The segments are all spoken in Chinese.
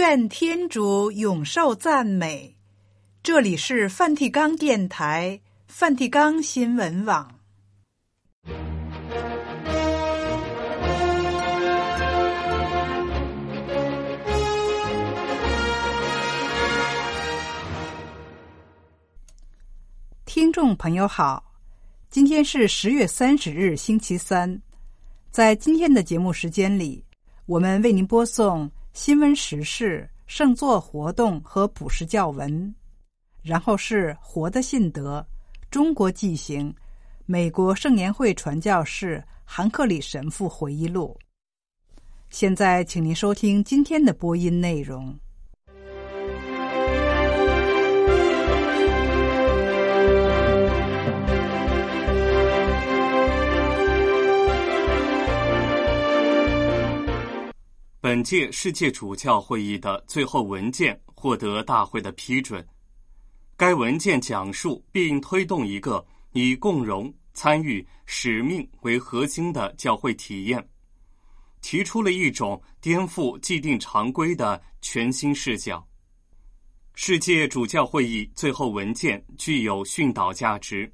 愿天主永受赞美。这里是梵蒂冈电台、梵蒂冈新闻网。听众朋友好，今天是10月30日星期三。在今天的节目时间里，我们为您播送新闻时事、圣座活动和普世教文，然后是活的信德、中国纪行、美国圣言会传教士韩克里神父回忆录。现在请您收听今天的播音内容。 本届世界主教会议的最后文件获得大会的批准。该文件讲述并推动一个以共融、参与、使命为核心的教会体验，提出了一种颠覆既定常规的全新视角。世界主教会议最后文件具有训导价值。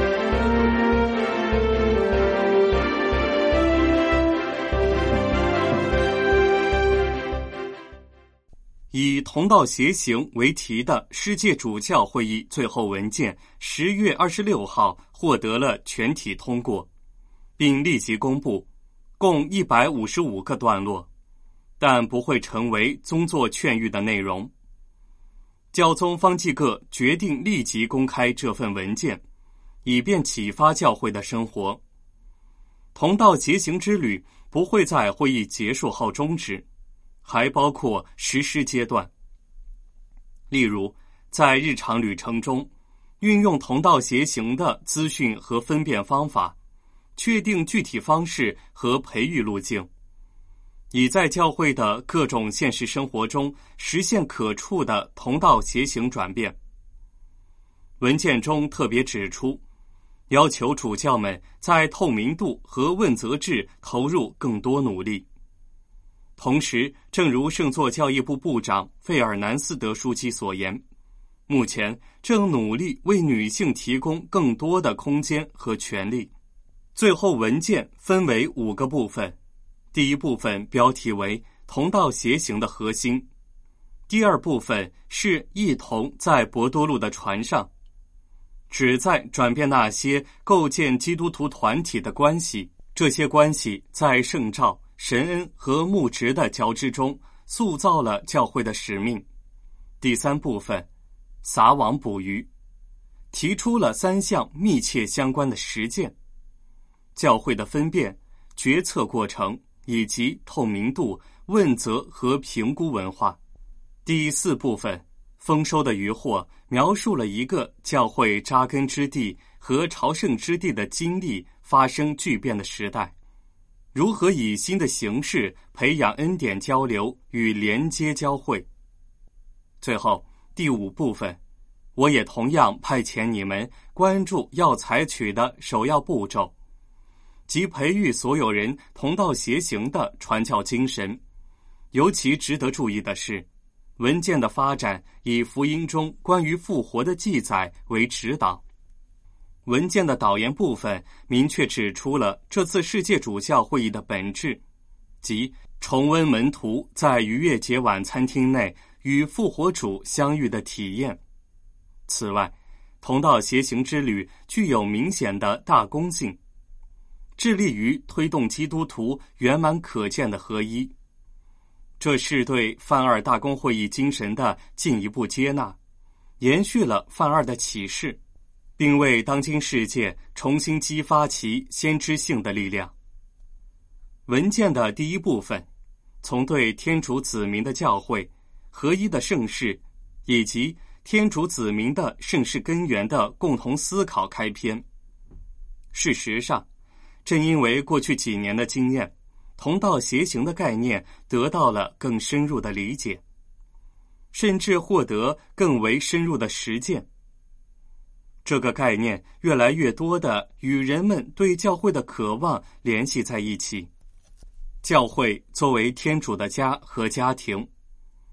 以同道协行为题的世界主教会议最后文件10月26号获得了全体通过，并立即公布，共155个段落，但不会成为宗座劝谕的内容。教宗方济各决定立即公开这份文件，以便启发教会的生活。同道协行之旅不会在会议结束后终止，还包括实施阶段。例如，在日常旅程中，运用同道协行的资讯和分辨方法，确定具体方式和培育路径，以在教会的各种现实生活中实现可触的同道协行转变。文件中特别指出，要求主教们在透明度和问责制投入更多努力。同时，正如圣座教义部部长费尔南斯德书记所言，目前正努力为女性提供更多的空间和权利。最后文件分为5个部分，第一部分标题为同道协行的核心，第二部分是一同在博多禄的船上，旨在转变那些构建基督徒团体的关系，这些关系在圣召、神恩和牧职的交织中塑造了教会的使命。第三部分撒网捕鱼，提出了3项密切相关的实践：教会的分辨、决策过程以及透明度、问责和评估文化。第4部分丰收的渔获，描述了一个教会扎根之地和朝圣之地的经历发生巨变的时代，如何以新的形式培养恩典交流与连接教会。最后第5部分，我也同样派遣你们关注要采取的首要步骤，即培育所有人同道协行的传教精神。尤其值得注意的是，文件的发展以福音中关于复活的记载为指导。文件的导言部分明确指出了这次世界主教会议的本质，即重温门徒在逾越节晚餐厅内与复活主相遇的体验。此外，同道协行之旅具有明显的大公性，致力于推动基督徒圆满可见的合一。这是对梵二大公会议精神的进一步接纳，延续了梵二的启示，并为当今世界重新激发其先知性的力量。文件的第一部分从对天主子民的教会、合一的圣事以及天主子民的圣事根源的共同思考开篇。事实上，正因为过去几年的经验，同道协行的概念得到了更深入的理解，甚至获得更为深入的实践。这个概念越来越多地与人们对教会的渴望联系在一起。教会作为天主的家和家庭，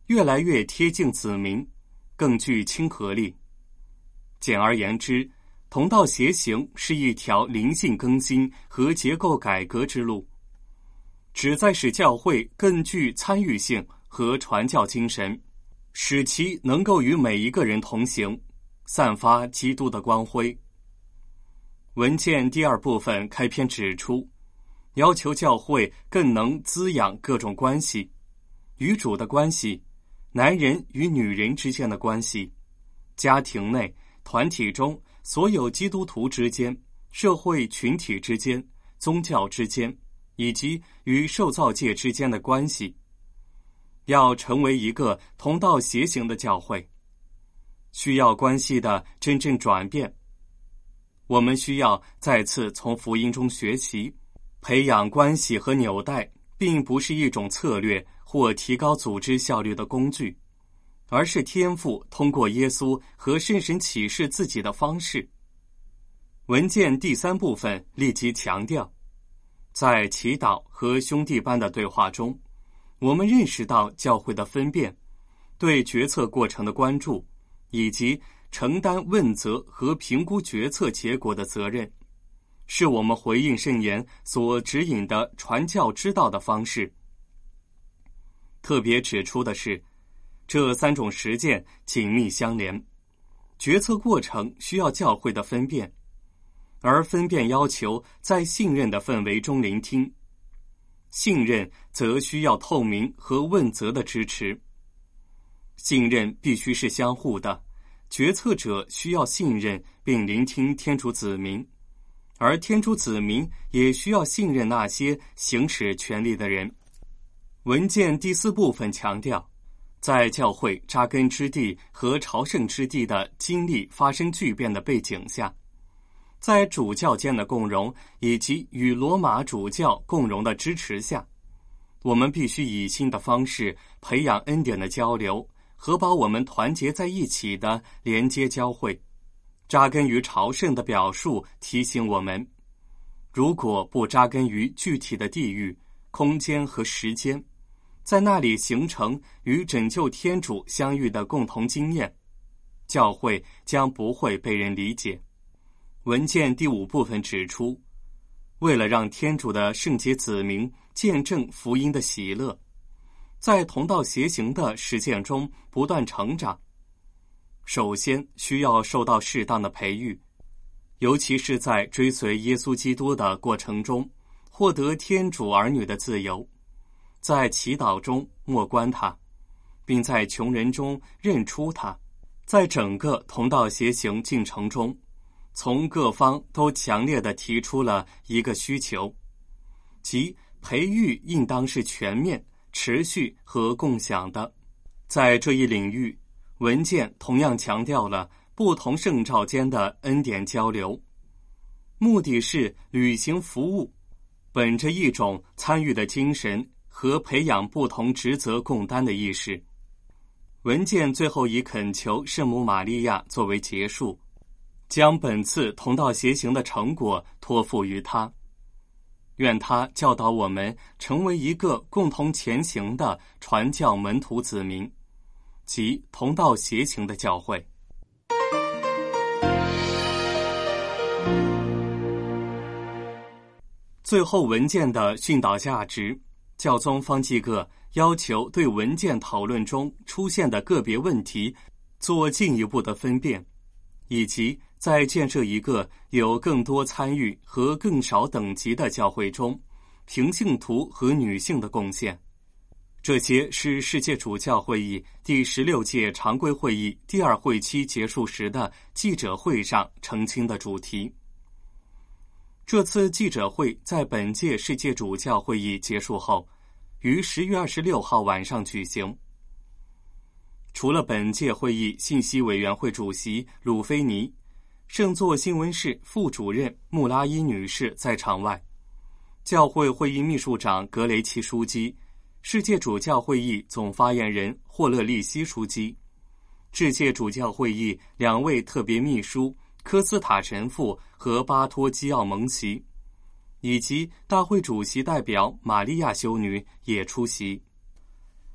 越来越贴近子民，更具亲和力。简而言之，同道协行是一条灵性更新和结构改革之路，旨在使教会更具参与性和传教精神，使其能够与每一个人同行，散发基督的光辉。文件第二部分开篇指出，要求教会更能滋养各种关系，与主的关系，男人与女人之间的关系，家庭内、团体中所有基督徒之间、社会群体之间、宗教之间，以及与受造界之间的关系，要成为一个同道协行的教会，需要关系的真正转变。我们需要再次从福音中学习，培养关系和纽带并不是一种策略或提高组织效率的工具，而是天父通过耶稣和圣神启示自己的方式。文件第三部分立即强调，在祈祷和兄弟般的对话中，我们认识到教会的分辨，对决策过程的关注，以及承担问责和评估决策结果的责任，是我们回应圣言所指引的传教之道的方式。特别指出的是，这三种实践紧密相连，决策过程需要教会的分辨，而分辨要求在信任的氛围中聆听，信任则需要透明和问责的支持。信任必须是相互的，决策者需要信任并聆听天主子民，而天主子民也需要信任那些行使权力的人。文件第四部分强调，在教会扎根之地和朝圣之地的经历发生巨变的背景下，在主教间的共融以及与罗马主教共融的支持下，我们必须以新的方式培养恩典的交流和把我们团结在一起的连接教会。扎根于朝圣的表述提醒我们，如果不扎根于具体的地域、空间和时间，在那里形成与拯救天主相遇的共同经验，教会将不会被人理解。文件第五部分指出，为了让天主的圣洁子民见证福音的喜乐，在同道协行的实践中不断成长，首先需要受到适当的培育，尤其是在追随耶稣基督的过程中，获得天主儿女的自由，在祈祷中默观他，并在穷人中认出他。在整个同道协行进程中，从各方都强烈地提出了一个需求，即培育应当是全面、持续和共享的。在这一领域，文件同样强调了不同圣召间的恩典交流，目的是履行服务，本着一种参与的精神和培养不同职责共担的意识。文件最后以恳求圣母玛利亚作为结束，将本次同道协行的成果托付于他。愿他教导我们成为一个共同前行的传教门徒子民，即同道协行的教会。最后文件的训导价值，教宗方济各要求对文件讨论中出现的个别问题做进一步的分辨，以及在建设一个有更多参与和更少等级的教会中，平信徒和女性的贡献。这些是世界主教会议第16届常规会议第2会期结束时的记者会上澄清的主题。这次记者会在本届世界主教会议结束后，于10月26号晚上举行。除了本届会议信息委员会主席鲁菲尼、圣座新闻室副主任穆拉伊女士在场外，教会会议秘书长格雷奇枢机、世界主教会议总发言人霍勒利希枢机、世界主教会议2位特别秘书科斯塔神父和巴托基奥蒙奇，以及大会主席代表玛利亚修女也出席。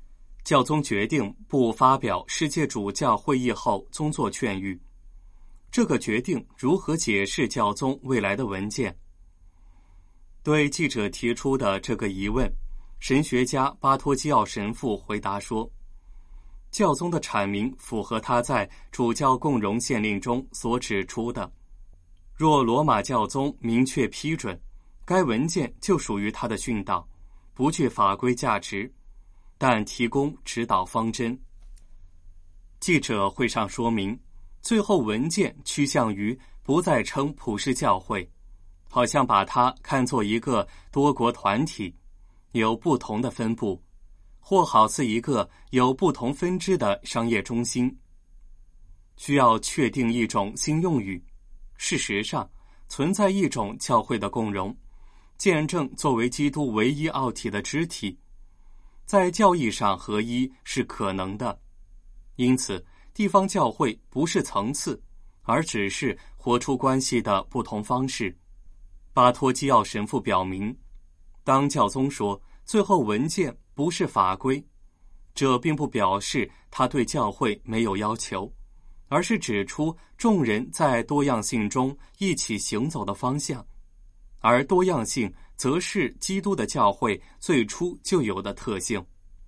教宗决定不发表世界主教会议后宗座劝谕。这个决定如何解释教宗未来的文件？对记者提出的这个疑问，神学家巴托基奥神父回答说，教宗的阐明符合他在主教共荣宪令中所指出的，若罗马教宗明确批准，该文件就属于他的训导，不具法规价值，但提供指导方针。记者会上说明，最后文件趋向于不再称普世教会，好像把它看作一个多国团体，有不同的分布，或好似一个有不同分支的商业中心。需要确定一种新用语。事实上，存在一种教会的共荣，见证作为基督唯一奥体的肢体，在教义上合一是可能的。因此，地方教会不是层次，而只是活出关系的不同方式。巴托基奥神父表明，当教宗说最后文件不是法规，这并不表示他对教会没有要求，而是指出众人在多样性中一起行走的方向，而多样性则是基督的教会最初就有的特性。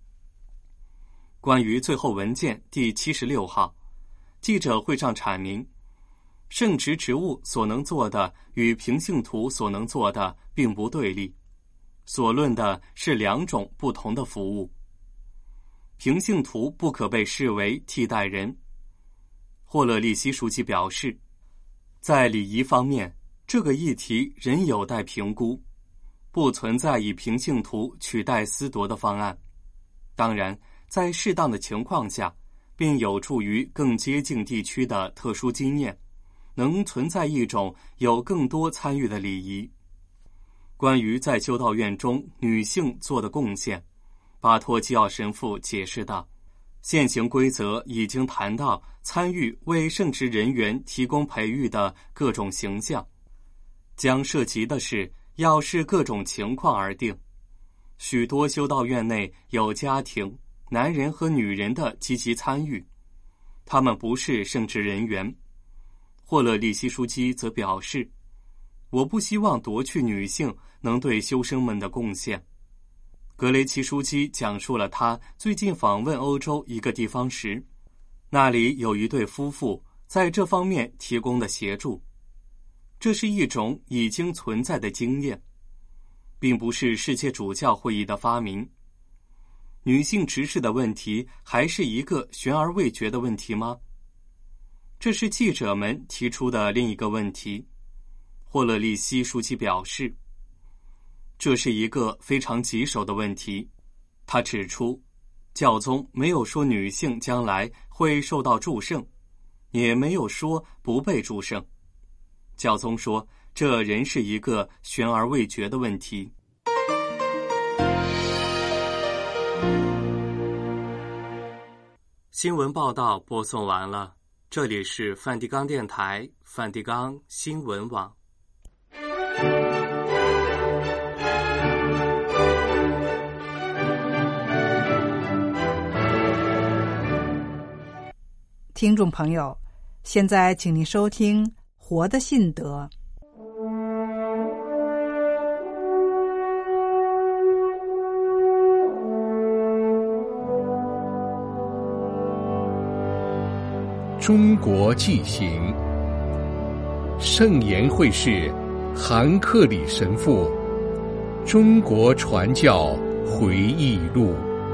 关于最后文件第76号，记者会上阐明，圣职职务所能做的与平信徒所能做的并不对立，所论的是两种不同的服务。平信徒不可被视为替代人。霍勒利希书记表示，在礼仪方面，这个议题仍有待评估，不存在以平信徒取代司铎的方案。当然，在适当的情况下，并有助于更接近地区的特殊经验，能存在一种有更多参与的礼仪。关于在修道院中女性做的贡献，巴托基奥神父解释道，现行规则已经谈到参与为圣职人员提供培育的各种形象，将涉及的是要视各种情况而定。许多修道院内有家庭、男人和女人的积极参与，他们不是圣职人员。霍勒利希书记则表示，我不希望夺去女性能对修生们的贡献。格雷奇书记讲述了他最近访问欧洲一个地方时，那里有一对夫妇在这方面提供的协助。这是一种已经存在的经验，并不是世界主教会议的发明。女性执事的问题还是一个悬而未决的问题吗？这是记者们提出的另一个问题。霍勒利希书记表示，这是一个非常棘手的问题。他指出，教宗没有说女性将来会受到祝圣，也没有说不被祝圣。教宗说，这仍是一个悬而未决的问题。新闻报道播送完了，这里是梵蒂冈电台梵蒂冈新闻网。 听众朋友，现在请您收听《活的信德》。 中国纪行，圣言会士韩克里神父中国传教回忆录。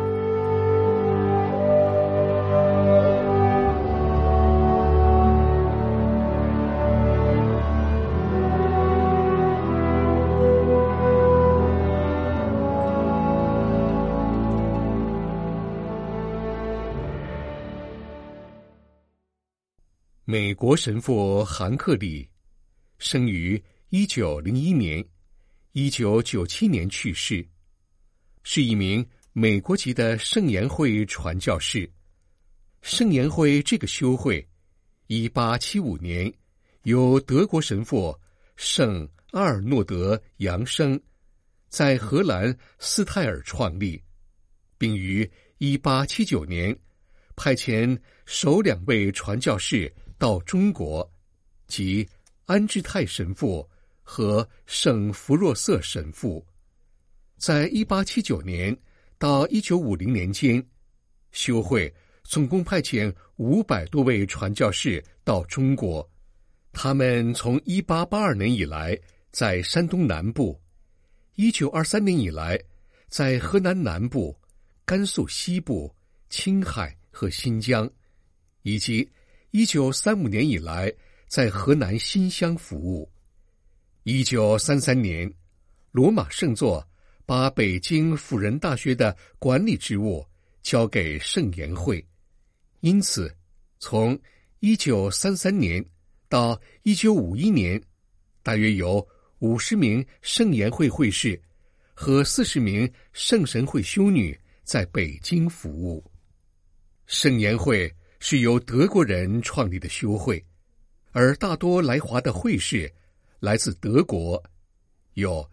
美国神父韩克里生于1901年，1997年去世，是一名美国籍的圣言会传教士。圣言会这个修会1875年由德国神父圣阿尔诺德·杨生在荷兰斯泰尔创立，并于 1879年派遣首2位传教士到中国，即安之泰神父和圣弗若瑟神父。在1879年到1950年间，修会总共派遣500多位传教士到中国。他们从1882年以来在山东南部，1923年以来在河南南部、甘肃西部、青海和新疆，以及1935年以来在河南新乡服务。1933年，罗马圣座把北京辅仁大学的管理职务交给圣言会，因此从1933年到1951年，大约有50名圣言会会士和40名圣神会修女在北京服务。圣言会是由德国人创立的修会，而大多来华的会士来自德国，有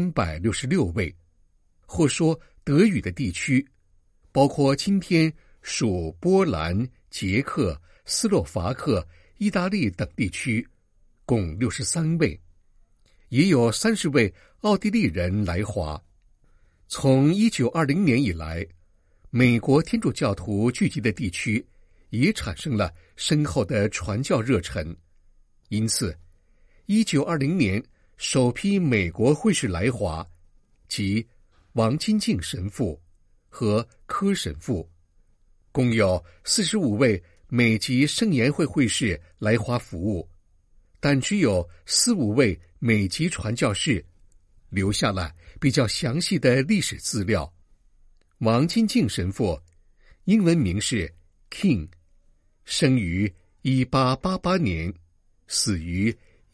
366位，或说德语的地区，包括今天属波兰、捷克、斯洛伐克、意大利等地区，共63位，也有30位奥地利人来华。从1920年以来，美国天主教徒聚集的地区也产生了深厚的传教热忱，因此1920年首批美国会士来华，即王金敬神父和柯神父，共有45位美籍圣言会会士来华服务，但只有4-5位美籍传教士留下了比较详细的历史资料。王金敬神父，英文名是 King， 生于1888年，死于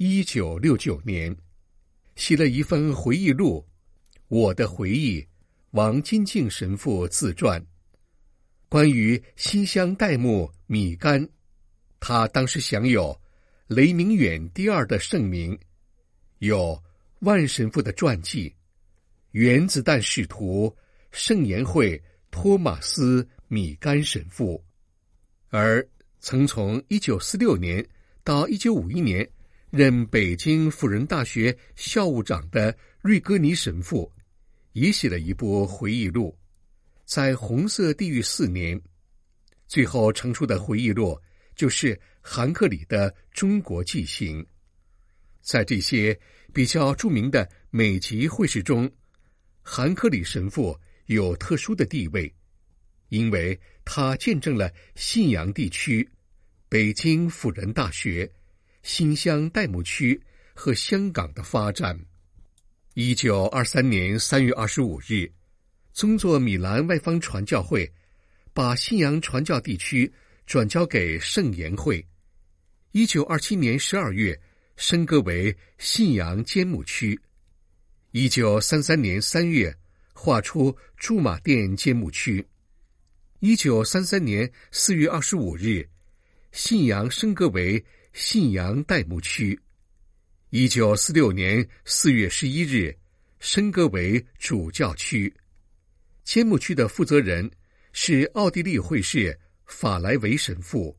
1969年，写了一份回忆录《我的回忆：王金敬神父自传》。关于新乡代牧米干，他当时享有雷明远第2的盛名，有万神父的传记、原子弹使徒圣言会托马斯米干神父，而曾从1946年到1951年任北京辅仁大学校务长的瑞戈尼神父也写了一部回忆录，在红色地狱4年，最后成出的回忆录就是韩克里的中国纪行。在这些比较著名的美籍会士中，韩克里神父有特殊的地位，因为他见证了信阳地区、北京辅仁大学、新乡代牧区和香港的发展。1923年3月25日，宗座米兰外方传教会把信阳传教地区转交给圣言会。1927年12月升格为信阳监牧区。1933年3月划出驻马店监牧区。1933年4月25日，信阳升格为信阳代牧区。1946年4月11日，升格为主教区。监牧区的负责人是奥地利会士法莱维神父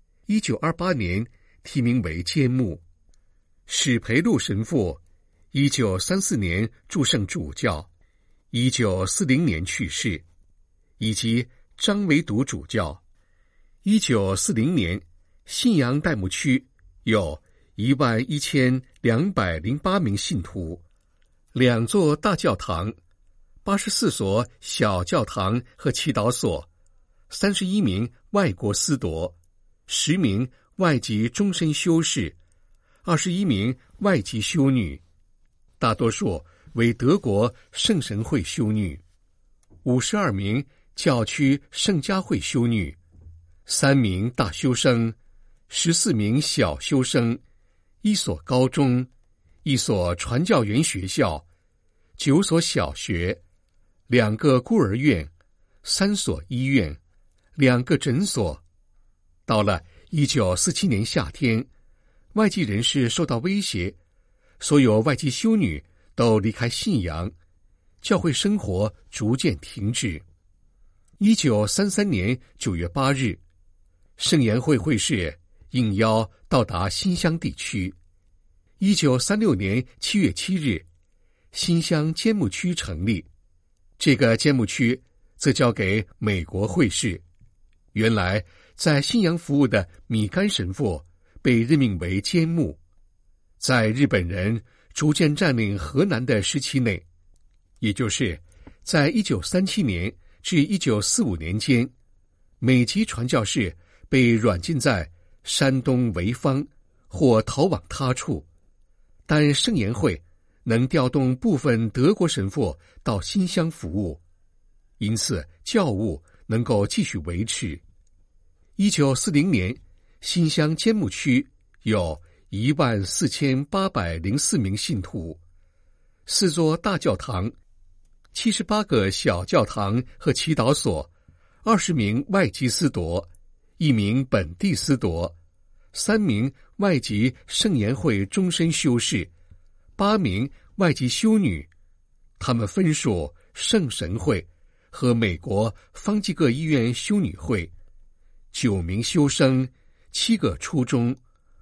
，1928年提名为监牧。史培禄神父1934年祝圣主教，1940年去世，以及张维笃主教。1940年，信阳代牧区有11208名信徒，2座大教堂，84所小教堂和祈祷所，31名外国司铎，10名外籍终身修士，21名外籍修女，大多数为德国圣神会修女，52名教区圣家会修女，3名大修生，14名小修生，1所高中，1所传教员学校，9所小学，2个孤儿院，3所医院，2个诊所。到了1947年夏天，外籍人士受到威胁，所有外籍修女都离开信阳，教会生活逐渐停止。 1933年9月8日，圣言会会士应邀到达新乡地区。1936年7月7日，新乡监牧区成立，这个监牧区则交给美国会士。原来在信阳服务的米干神父被任命为监牧。在日本人逐渐占领河南的时期内，也就是在1937年至1945年间，美籍传教士被软禁在山东潍坊或逃往他处，但圣言会能调动部分德国神父到新乡服务，因此教务能够继续维持。1940年，新乡监牧区有14804名信徒，4座大教堂，78个小教堂和祈祷所，20名外籍司铎，1名本地司铎，3名外籍圣言会终身修士，8名外籍修女，他们分属圣神会和美国方济各医院修女会，9名修生，7个初中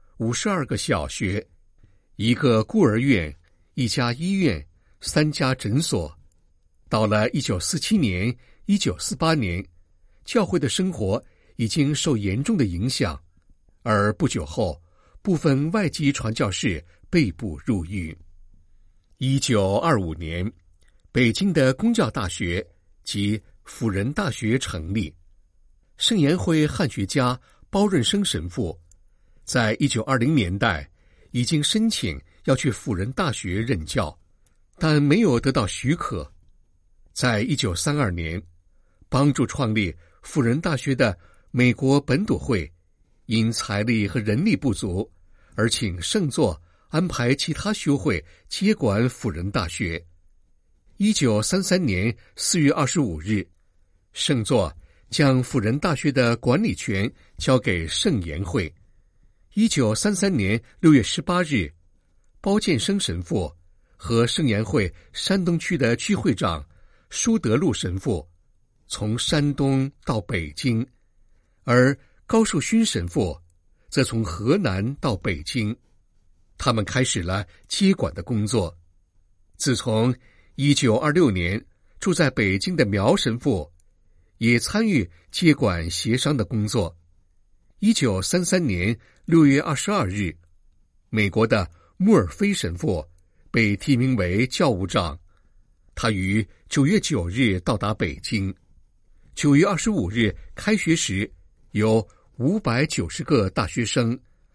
，52个小学，1个孤儿院，1家医院，3家诊所。到了1947年、1948年，教会的生活已经受严重的影响，而不久后，部分外籍传教士被捕入狱。1925年，北京的公教大学及辅仁大学成立。圣言会汉学家包润生神父在1920年代已经申请要去辅仁大学任教，但没有得到许可。在1932年，帮助创立辅仁大学的美国本笃会因财力和人力不足，而请圣座安排其他修会接管辅仁大学。1933年4月25日，圣座将辅仁大学的管理权交给圣言会。1933年6月18日，包建生神父和圣言会山东区的区会长舒德禄神父从山东到北京，而高树勋神父则从河南到北京。他们开始了接管的工作。自从1926年住在北京的苗神父也参与接管协商的工作。1933年6月22日，美国的穆尔菲神父被提名为教务长，他于9月9日到达北京。9月25日开学时，有590个大学生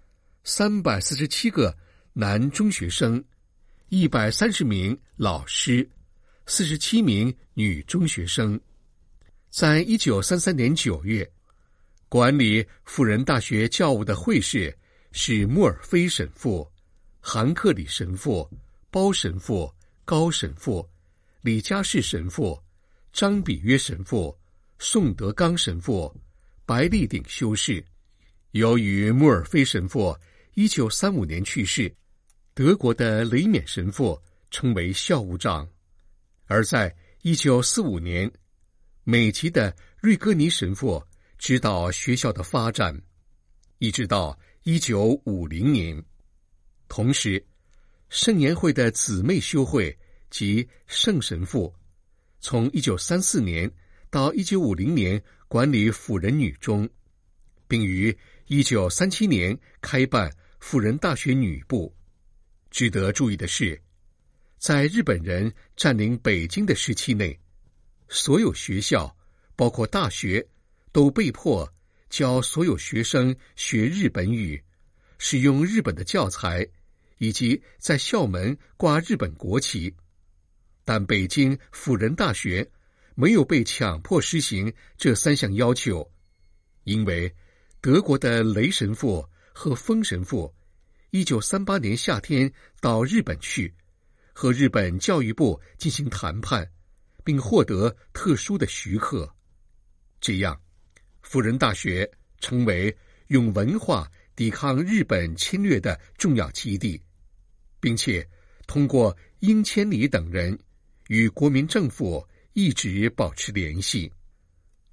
，347个男中学生，130名老师，47名女中学生。在1933年9月，管理辅仁大学教务的会士是穆尔菲神父、韩克里神父、包神父、高神父、李嘉士神父、张比约神父、宋德刚神父、白立鼎修士。由于穆尔菲神父1935年去世，德国的雷冕神父成为校务长，而在1945年，美籍的瑞戈尼神父指导学校的发展，一直到1950年。同时，圣言会的姊妹修会及圣神父从1934年到1950年管理辅仁女中，并于1937年开办辅仁大学女部。值得注意的是，在日本人占领北京的时期内，所有学校，包括大学，都被迫教所有学生学日本语，使用日本的教材，以及在校门挂日本国旗。但北京辅仁大学没有被强迫实行这3项要求，因为德国的雷神父和风神父1938年夏天到日本去，和日本教育部进行谈判，并获得特殊的许可。这样，辅仁大学成为用文化抵抗日本侵略的重要基地，并且通过英千里等人与国民政府一直保持联系。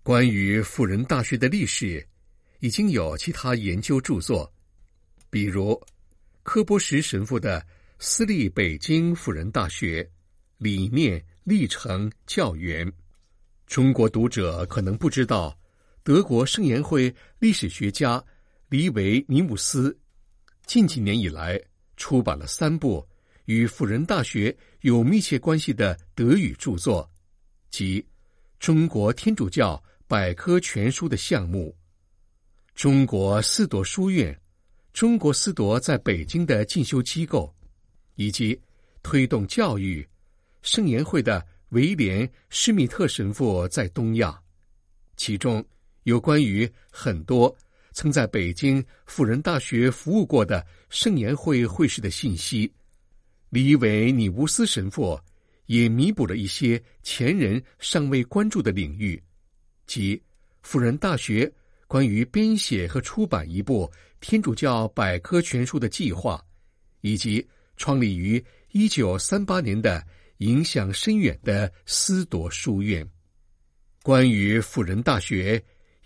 关于辅仁大学的历史，已经有其他研究著作，比如柯波什神父的《私立北京辅仁大学理念历程教员》。中国读者可能不知道，德国圣言会历史学家黎维尼姆斯近几年以来出版了3部与辅仁大学有密切关系的德语著作，即中国天主教百科全书的项目、中国思铎书院、中国思铎在北京的进修机构，以及推动教育圣言会的威廉·施密特神父在东亚，其中有关于很多曾在北京辅仁大学服务过的圣言会会士的信息。黎维尼乌斯神父也弥补了一些前人尚未关注的领域，即辅仁大学关于编写和出版一部天主教百科全书的计划，以及创立于1938年的影响深远的思铎书院。关于辅仁大学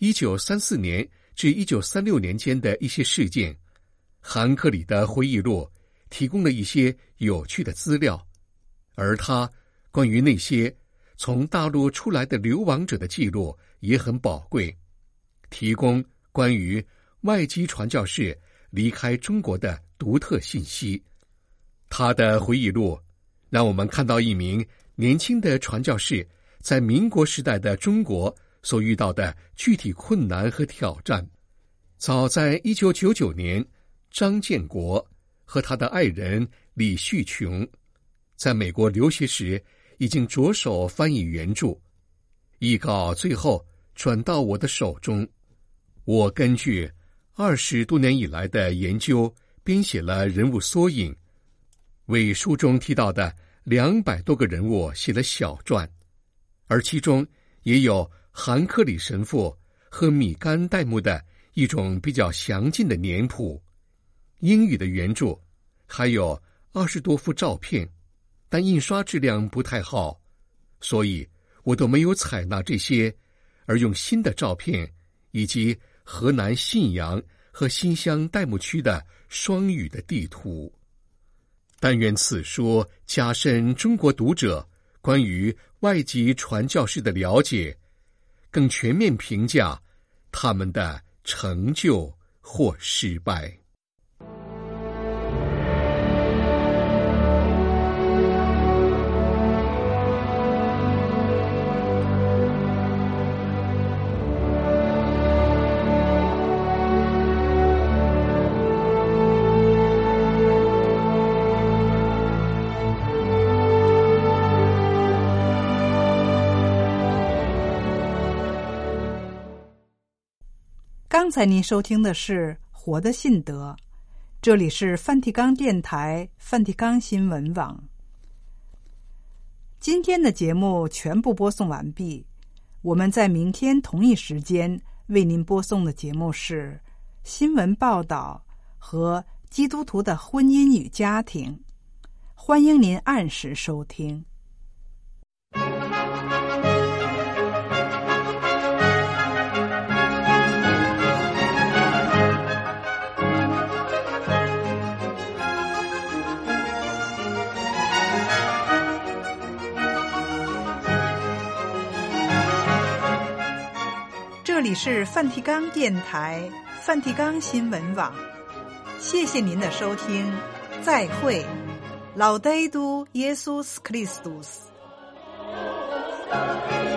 1934年至1936年间的一些事件，韩克里的回忆录提供了一些有趣的资料，而他关于那些从大陆出来的流亡者的记录也很宝贵，提供关于外籍传教士离开中国的独特信息。他的回忆录让我们看到一名年轻的传教士在民国时代的中国所遇到的具体困难和挑战。早在1999年，张建国和他的爱人李旭琼在美国留学时已经着手翻译原著，译稿最后转到我的手中。我根据20多年以来的研究编写了人物缩影，为书中提到的200多个人物写了小传，而其中也有韩克里神父和米干代木的一种比较详尽的年谱。英语的原著还有20多幅照片，但印刷质量不太好，所以我都没有采纳这些，而用新的照片以及河南信阳和新乡代木区的双语的地图。但愿此书加深中国读者关于外籍传教士的了解，更全面评价他们的成就或失败。 刚才您收听的是《活的信德》，这里是梵蒂冈电台梵蒂冈新闻网。今天的节目全部播送完毕，我们在明天同一时间为您播送的节目是新闻报道和基督徒的婚姻与家庭，欢迎您按时收听。这里是梵蒂冈电台梵蒂冈新闻网，谢谢您的收听，再会。Laudetur Jesus Christus。